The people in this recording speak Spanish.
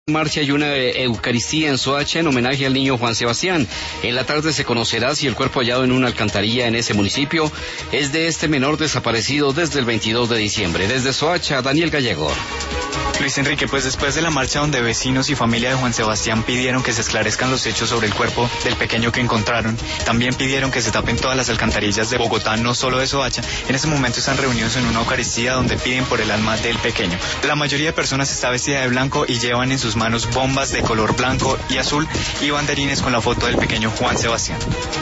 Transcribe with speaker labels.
Speaker 1: Marcha y una Eucaristía en Soacha en homenaje al niño Juan Sebastián. En la tarde se conocerá si el cuerpo hallado en una alcantarilla en ese municipio es de este menor desaparecido desde el 22 de diciembre. Desde Soacha, Daniel Gallego.
Speaker 2: Luis Enrique, pues después de la marcha donde vecinos y familia de Juan Sebastián pidieron que se esclarezcan los hechos sobre el cuerpo del pequeño que encontraron, también pidieron que se tapen todas las alcantarillas de Bogotá, no solo de Soacha. En ese momento están reunidos en una Eucaristía donde piden por el alma del pequeño. La mayoría de personas está vestida de blanco y llevan en sus manos bombas de color blanco y azul y banderines con la foto del pequeño Juan Sebastián.